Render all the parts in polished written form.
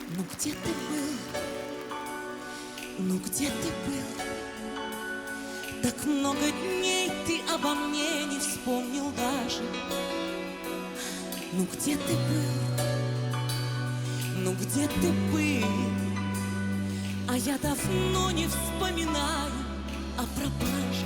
Ну где ты был? Ну где ты был? Так много дней ты обо мне не вспомнил даже. Ну где ты был? Ну где ты был? А я давно не вспоминаю о пропаже.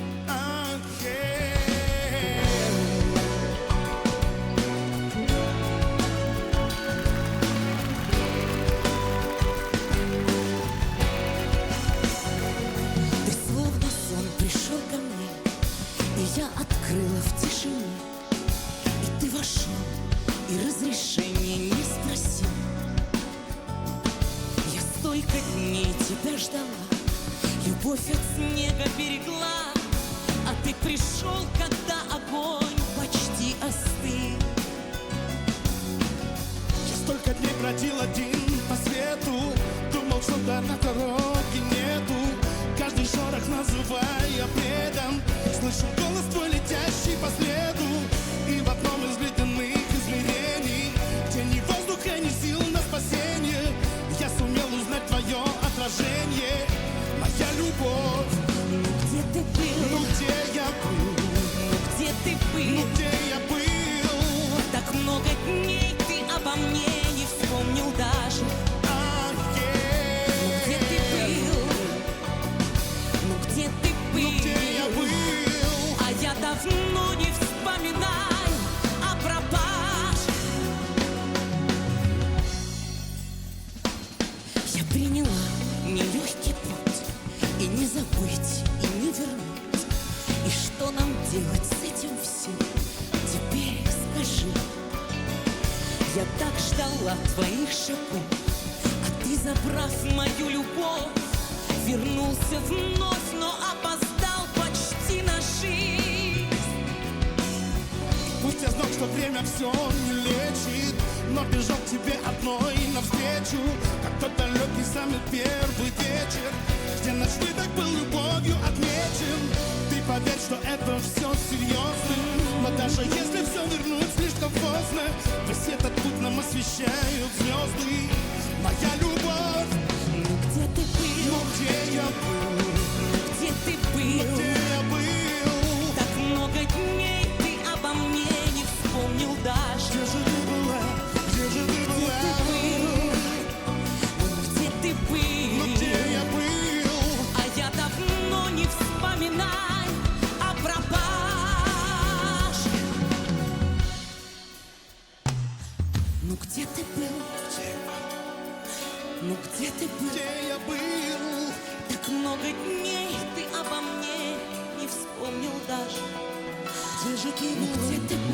Ты словно сон пришел ко мне, и я открыла в тишине. И ты вошел, и разрешения не спросил. Я столько дней тебя ждала, любовь от снега берегла, а ты пришел, когда огонь почти остыл. Я столько дней бродил один по свету, думал, что до на дороге нету. Каждый шорох называя бредом, слышу голос твой, летящий по следу. И в одном из ледяных измерений, где ни воздуха, ни сил на спасение, я сумел узнать твое отражение. Моя любовь. Ну где ты был? Ну где я был? Ну где ты был? Ну где я был? Так много дней ты обо мне не вспомнил даже. Ну где ты был? Ну где ты был? Ну где я был? А я давно не вспоминаю о пропаже. Я приняла нелегкий путь, и не забыть, и не вернуть. И что нам делать с этим всем? Теперь скажи. Я так ждала твоих шагов, а ты, забрав мою любовь, вернулся вновь, но опоздал почти на жизнь. Пусть я знал, что время все не лечит, но бежал к тебе одной навстречу, как тот далекий самый первый вечер, где наш выдох был любовью отмечен. Ты поверь, что это все серьезно, но даже если все вернуть слишком поздно, весь этот путь нам освещают звезды. Моя любовь. Ну где ты был? Ну где я был? Где ты был? Ну где я был? Так много дней ты обо мне не вспомнил даже. Где же ты была? Где же ты была? Где ты был? Ну где я был? А я давно не вспоминаю о пропаже. Ну где ты был? Ну где ты был? Где я был? Так много дней ты обо мне не вспомнил даже. Где же ты Ну был? где ты был?